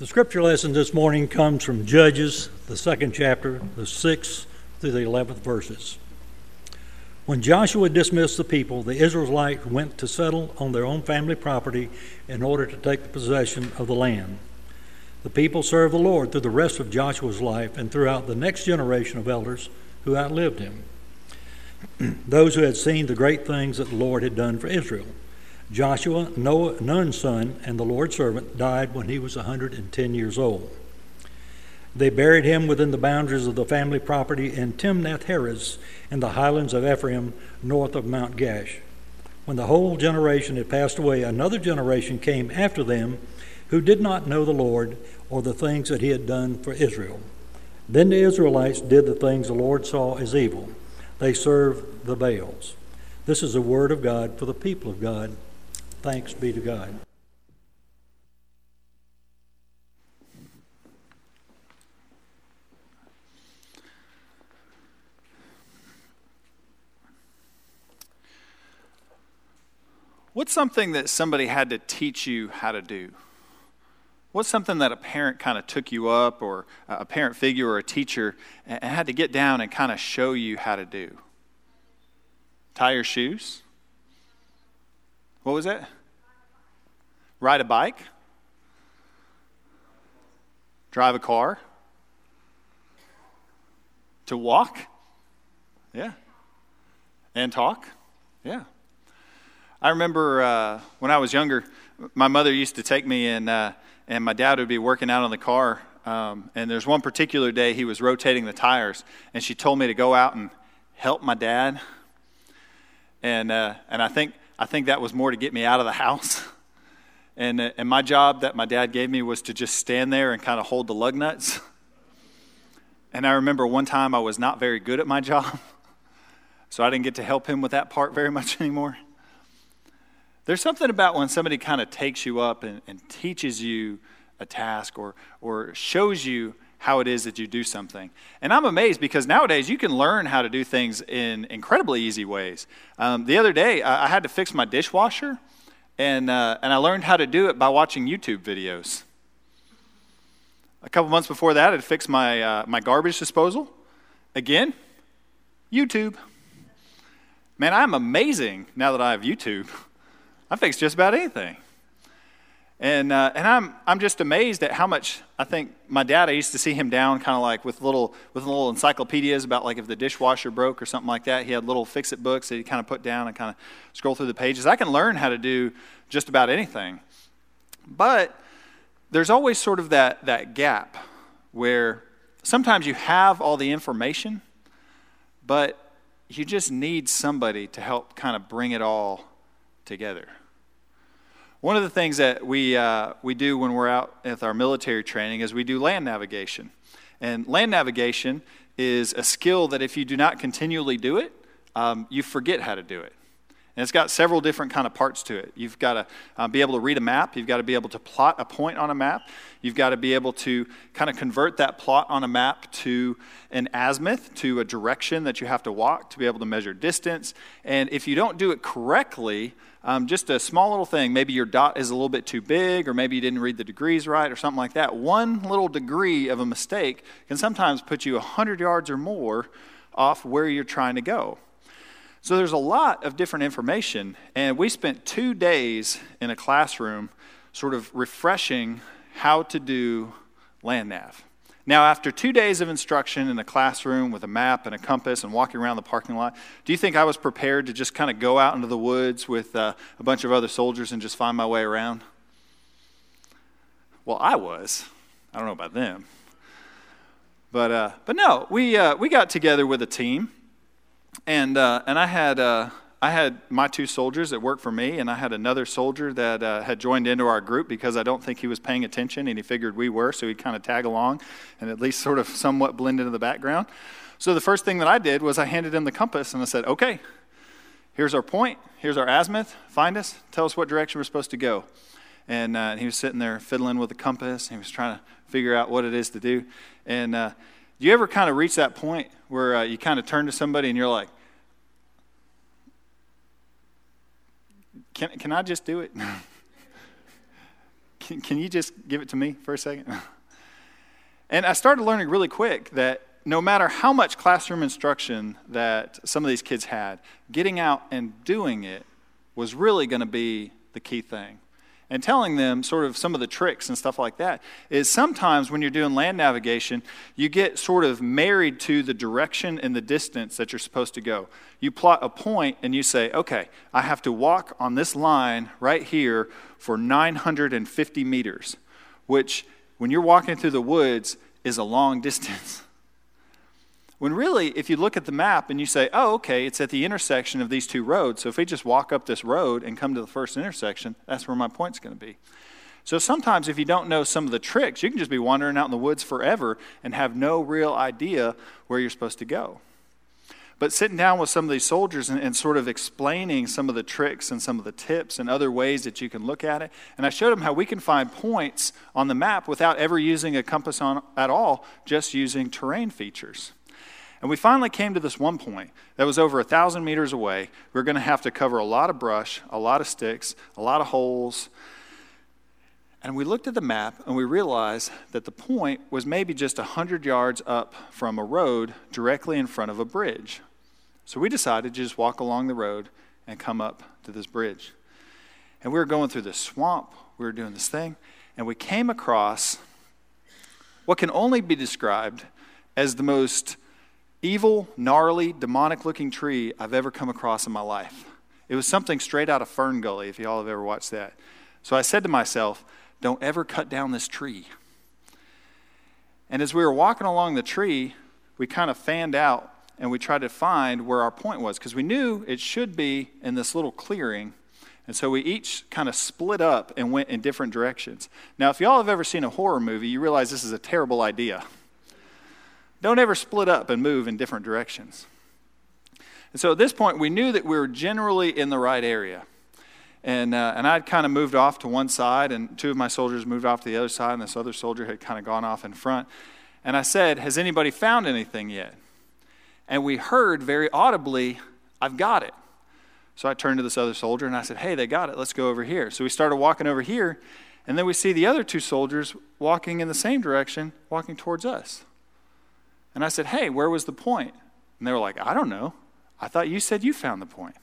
The scripture lesson this morning comes from Judges, the 2nd chapter, the 6th through the 11th verses. When Joshua dismissed the people, the Israelites went to settle on their own family property in order to take possession of the land. The people served the Lord through the rest of Joshua's life and throughout the next generation of elders who outlived him, those who had seen the great things that the Lord had done for Israel. Joshua, Nun's son and the Lord's servant, died when he was 110 years old. They buried him within the boundaries of the family property in Timnath-Heres in the highlands of Ephraim, north of Mount Gash. When the whole generation had passed away, another generation came after them who did not know the Lord or the things that he had done for Israel. Then the Israelites did the things the Lord saw as evil. They served the Baals. This is the word of God for the people of God. Thanks be to God. What's something that somebody had to teach you how to do? What's something that a parent kind of took you up, or a parent figure or a teacher, and had to get down and kind of show you how to do? Tie your shoes? What was it? Ride a bike? Drive a car? To walk? Yeah. And talk? Yeah. I remember when I was younger, my mother used to take me and my dad would be working out on the car. And there's one particular day he was rotating the tires, and she told me to go out and help my dad. And I think that was more to get me out of the house. And my job that my dad gave me was to just stand there and kind of hold the lug nuts. And I remember one time I was not very good at my job, so I didn't get to help him with that part very much anymore. There's something about when somebody kind of takes you up and teaches you a task or shows you how it is that you do something. And I'm amazed because nowadays you can learn how to do things in incredibly easy ways. The other day I had to fix my dishwasher, and I learned how to do it by watching YouTube videos. A couple months before that, I had to fix my garbage disposal. Again, YouTube. Man, I'm amazing now that I have YouTube. I fix just about anything. And I'm just amazed at how much, I think my dad, I used to see him down kind of like with little encyclopedias about like if the dishwasher broke or something like that. He had little fix-it books that he kind of put down and kind of scroll through the pages. I can learn how to do just about anything. But there's always sort of that gap where sometimes you have all the information, but you just need somebody to help kind of bring it all together. One of the things that we do when we're out with our military training is we do land navigation. And land navigation is a skill that if you do not continually do it, you forget how to do it. And it's got several different kind of parts to it. You've got to be able to read a map. You've got to be able to plot a point on a map. You've got to be able to kind of convert that plot on a map to an azimuth, to a direction that you have to walk to be able to measure distance. And if you don't do it correctly, just a small little thing, maybe your dot is a little bit too big, or maybe you didn't read the degrees right or something like that. One little degree of a mistake can sometimes put you 100 yards or more off where you're trying to go. So there's a lot of different information, and we spent 2 days in a classroom sort of refreshing how to do land nav. Now, after 2 days of instruction in a classroom with a map and a compass and walking around the parking lot, do you think I was prepared to just kind of go out into the woods with a bunch of other soldiers and just find my way around? Well, I was. I don't know about them. But no, we got together with a team. And I had my 2 soldiers that worked for me, and I had another soldier that had joined into our group because I don't think he was paying attention, and he figured we were, so he'd kind of tag along and at least sort of somewhat blend into the background. So the first thing that I did was I handed him the compass, and I said, okay, here's our point, here's our azimuth, find us, tell us what direction we're supposed to go. And he was sitting there fiddling with the compass, and he was trying to figure out what it is to do. And do you ever kind of reach that point where you kind of turn to somebody and you're like, can I just do it? Can you just give it to me for a second? And I started learning really quick that no matter how much classroom instruction that some of these kids had, getting out and doing it was really going to be the key thing. And telling them sort of some of the tricks and stuff like that is sometimes when you're doing land navigation, you get sort of married to the direction and the distance that you're supposed to go. You plot a point and you say, okay, I have to walk on this line right here for 950 meters, which when you're walking through the woods is a long distance. When really, if you look at the map and you say, oh, okay, it's at the intersection of these two roads, so if we just walk up this road and come to the first intersection, that's where my point's going to be. So sometimes if you don't know some of the tricks, you can just be wandering out in the woods forever and have no real idea where you're supposed to go. But sitting down with some of these soldiers and sort of explaining some of the tricks and some of the tips and other ways that you can look at it, and I showed them how we can find points on the map without ever using a compass at all, just using terrain features. And we finally came to this one point that was over 1,000 meters away. We were going to have to cover a lot of brush, a lot of sticks, a lot of holes. And we looked at the map and we realized that the point was maybe just 100 yards up from a road directly in front of a bridge. So we decided to just walk along the road and come up to this bridge. And we were going through this swamp. We were doing this thing. And we came across what can only be described as the most evil, gnarly, demonic-looking tree I've ever come across in my life. It was something straight out of Fern Gully, if y'all have ever watched that. So I said to myself, don't ever cut down this tree. And as we were walking along the tree, we kind of fanned out and we tried to find where our point was, because we knew it should be in this little clearing. And so we each kind of split up and went in different directions. Now, if y'all have ever seen a horror movie, you realize this is a terrible idea. Don't ever split up and move in different directions. And so at this point, we knew that we were generally in the right area. And I'd kind of moved off to one side, and two of my soldiers moved off to the other side, and this other soldier had kind of gone off in front. And I said, has anybody found anything yet? And we heard very audibly, I've got it. So I turned to this other soldier, and I said, hey, they got it. Let's go over here. So we started walking over here, and then we see the other two soldiers walking in the same direction, walking towards us. And I said, hey, where was the point? And they were like, I don't know. I thought you said you found the point.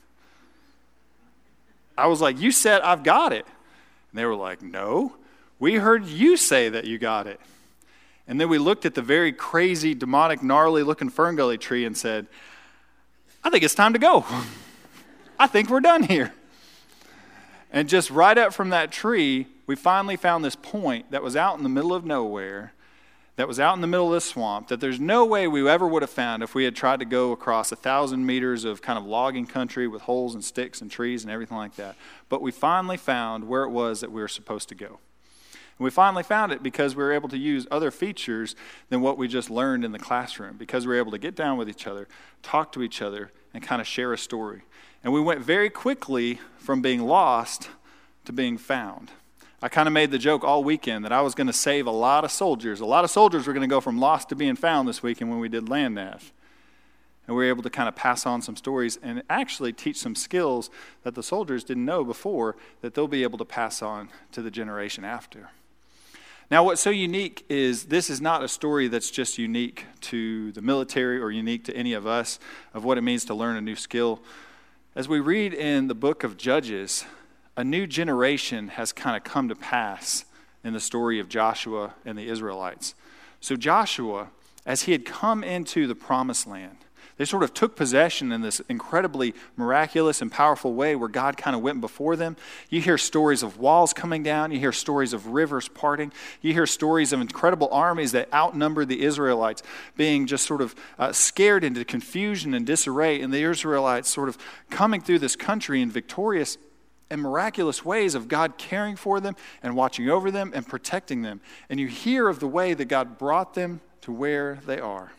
I was like, you said I've got it. And they were like, no, we heard you say that you got it. And then we looked at the very crazy, demonic, gnarly-looking Fern Gully tree and said, I think it's time to go. I think we're done here. And just right up from that tree, we finally found this point that was out in the middle of nowhere, that was out in the middle of this swamp, that there's no way we ever would have found if we had tried to go across 1,000 meters of kind of logging country with holes and sticks and trees and everything like that. But we finally found where it was that we were supposed to go. And we finally found it because we were able to use other features than what we just learned in the classroom, because we were able to get down with each other, talk to each other, and kind of share a story. And we went very quickly from being lost to being found. I kind of made the joke all weekend that I was going to save a lot of soldiers. A lot of soldiers were going to go from lost to being found this weekend when we did land nav. And we were able to kind of pass on some stories and actually teach some skills that the soldiers didn't know before that they'll be able to pass on to the generation after. Now, what's so unique is this is not a story that's just unique to the military or unique to any of us of what it means to learn a new skill. As we read in the book of Judges, a new generation has kind of come to pass in the story of Joshua and the Israelites. So Joshua, as he had come into the promised land, they sort of took possession in this incredibly miraculous and powerful way where God kind of went before them. You hear stories of walls coming down. You hear stories of rivers parting. You hear stories of incredible armies that outnumbered the Israelites being just sort of scared into confusion and disarray, and the Israelites sort of coming through this country in victorious and miraculous ways of God caring for them and watching over them and protecting them. And you hear of the way that God brought them to where they are.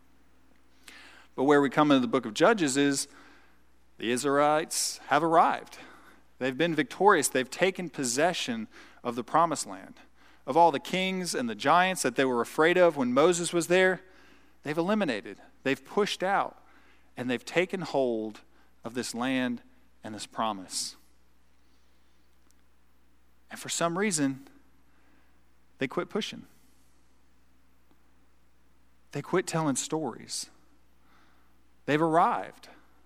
But where we come into the book of Judges is the Israelites have arrived. They've been victorious. They've taken possession of the promised land. Of all the kings and the giants that they were afraid of when Moses was there, they've eliminated. They've pushed out. And they've taken hold of this land and this promise. And for some reason, they quit pushing. They quit telling stories. They've arrived.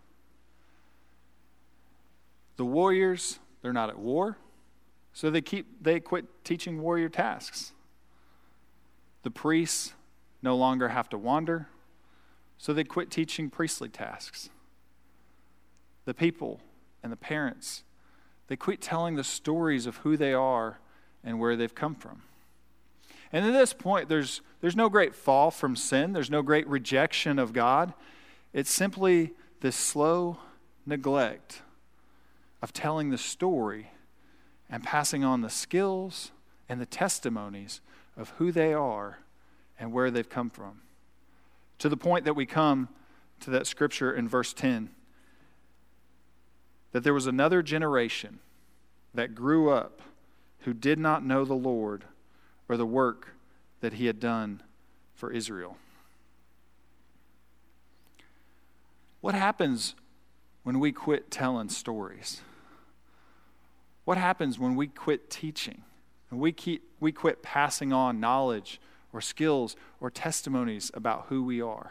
The warriors, they're not at war, so they quit teaching warrior tasks. The priests no longer have to wander, so they quit teaching priestly tasks. The people and the parents, they quit telling the stories of who they are and where they've come from. And at this point, there's no great fall from sin. There's no great rejection of God. It's simply this slow neglect of telling the story and passing on the skills and the testimonies of who they are and where they've come from. To the point that we come to that scripture in verse 10, that there was another generation that grew up who did not know the Lord or the work that he had done for Israel. What happens when we quit telling stories? What happens when we quit teaching and we quit passing on knowledge or skills or testimonies about who we are?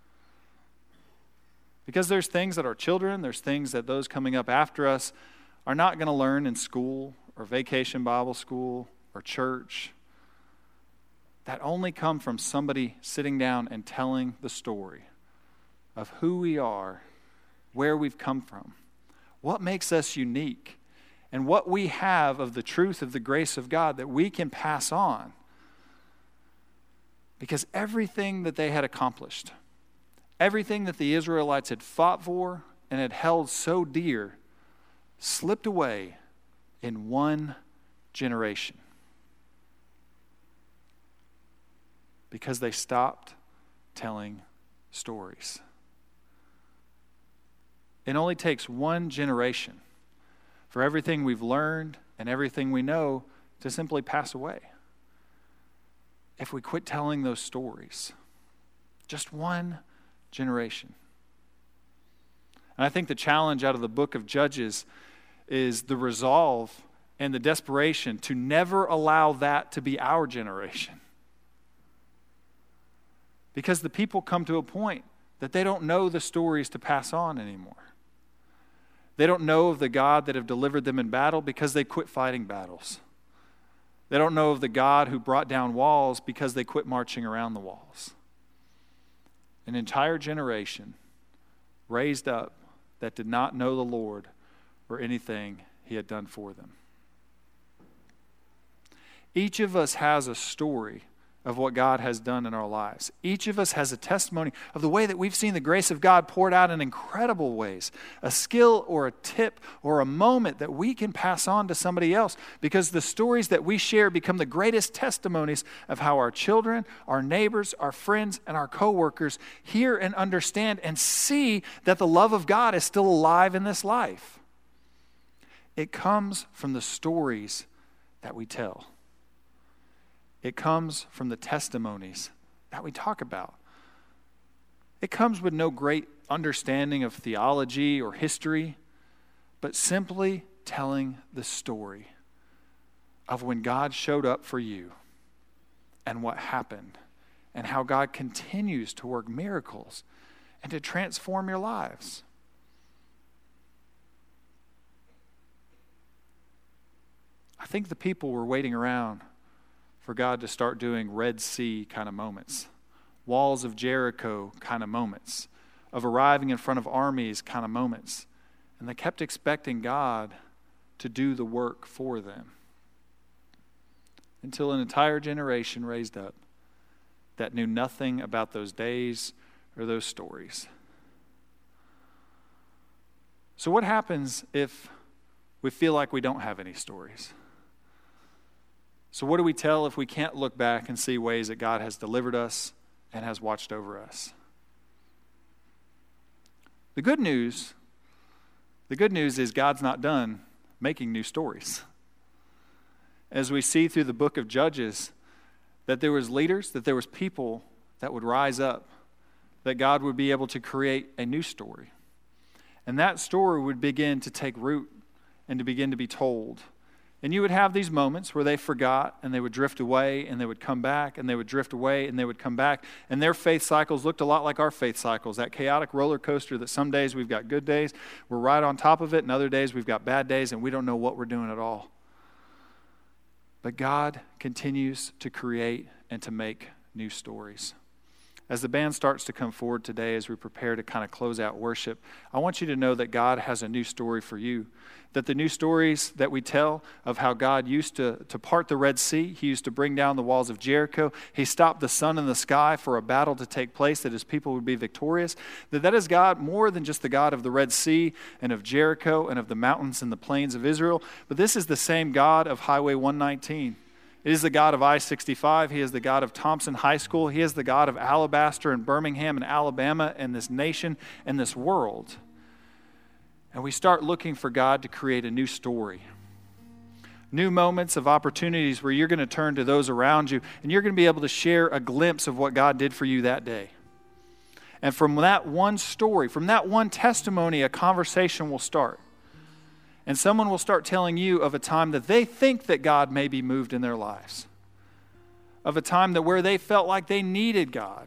Because there's things that our children, there's things that those coming up after us are not going to learn in school or vacation Bible school or church, that only come from somebody sitting down and telling the story of who we are, where we've come from, what makes us unique, and what we have of the truth of the grace of God that we can pass on. Because everything that they had accomplished, everything that the Israelites had fought for and had held so dear, slipped away in one generation. Because they stopped telling stories. It only takes one generation for everything we've learned and everything we know to simply pass away. If we quit telling those stories, just one generation. And I think the challenge out of the book of Judges is the resolve and the desperation to never allow that to be our generation. Because the people come to a point that they don't know the stories to pass on anymore. They don't know of the God that have delivered them in battle because they quit fighting battles. They don't know of the God who brought down walls because they quit marching around the walls. An entire generation raised up that did not know the Lord or anything he had done for them. Each of us has a story of what God has done in our lives. Each of us has a testimony of the way that we've seen the grace of God poured out in incredible ways. A skill or a tip or a moment that we can pass on to somebody else, because the stories that we share become the greatest testimonies of how our children, our neighbors, our friends, and our coworkers hear and understand and see that the love of God is still alive in this life. It comes from the stories that we tell. It comes from the testimonies that we talk about. It comes with no great understanding of theology or history, but simply telling the story of when God showed up for you and what happened and how God continues to work miracles and to transform your lives. I think the people were waiting around for God to start doing Red Sea kind of moments, walls of Jericho kind of moments, of arriving in front of armies kind of moments. And they kept expecting God to do the work for them. Until an entire generation raised up that knew nothing about those days or those stories. So what happens if we feel like we don't have any stories? So what do we tell if we can't look back and see ways that God has delivered us and has watched over us? The good news is God's not done making new stories. As we see through the book of Judges, that there was leaders, that there was people that would rise up, that God would be able to create a new story. And that story would begin to take root and to begin to be told And you would have these moments where they forgot and they would drift away and they would come back and they would drift away and they would come back. And their faith cycles looked a lot like our faith cycles, that chaotic roller coaster that some days we've got good days, we're right on top of it, and other days we've got bad days and we don't know what we're doing at all. But God continues to create and to make new stories. As the band starts to come forward today, as we prepare to kind of close out worship, I want you to know that God has a new story for you. That the new stories that we tell of how God used to part the Red Sea, He used to bring down the walls of Jericho, He stopped the sun in the sky for a battle to take place, that His people would be victorious, that is God more than just the God of the Red Sea and of Jericho and of the mountains and the plains of Israel, but this is the same God of Highway 119. It is the God of I-65. He is the God of Thompson High School. He is the God of Alabaster and Birmingham and Alabama and this nation and this world. And we start looking for God to create a new story. New moments of opportunities where you're going to turn to those around you and you're going to be able to share a glimpse of what God did for you that day. And from that one story, from that one testimony, a conversation will start. And someone will start telling you of a time that they think that God may be moved in their lives. Of a time that where they felt like they needed God.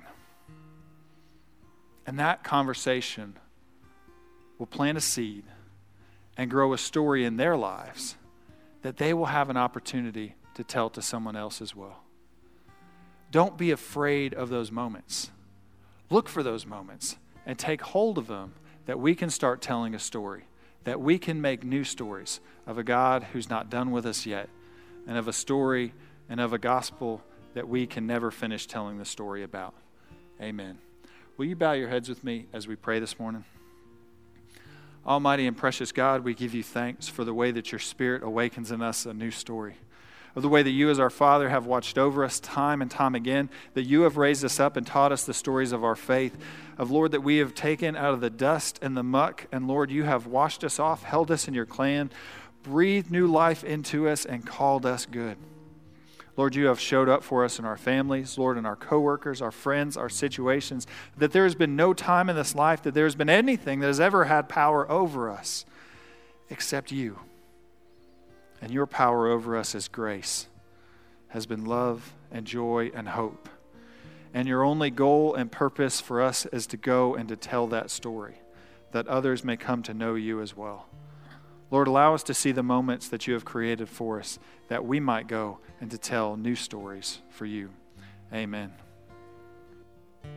And that conversation will plant a seed and grow a story in their lives that they will have an opportunity to tell to someone else as well. Don't be afraid of those moments. Look for those moments and take hold of them, that we can start telling a story, that we can make new stories of a God who's not done with us yet, and of a story and of a gospel that we can never finish telling the story about. Amen. Will you bow your heads with me as we pray this morning? Almighty and precious God, we give you thanks for the way that your Spirit awakens in us a new story, of the way that you as our Father have watched over us time and time again, that you have raised us up and taught us the stories of our faith, of, Lord, that we have taken out of the dust and the muck, and Lord, you have washed us off, held us in your clan, breathed new life into us, and called us good. Lord, you have showed up for us in our families, Lord, in our coworkers, our friends, our situations, that there has been no time in this life that there has been anything that has ever had power over us except you. And your power over us is grace, has been love and joy and hope. And your only goal and purpose for us is to go and to tell that story, that others may come to know you as well. Lord, allow us to see the moments that you have created for us, that we might go and to tell new stories for you. Amen.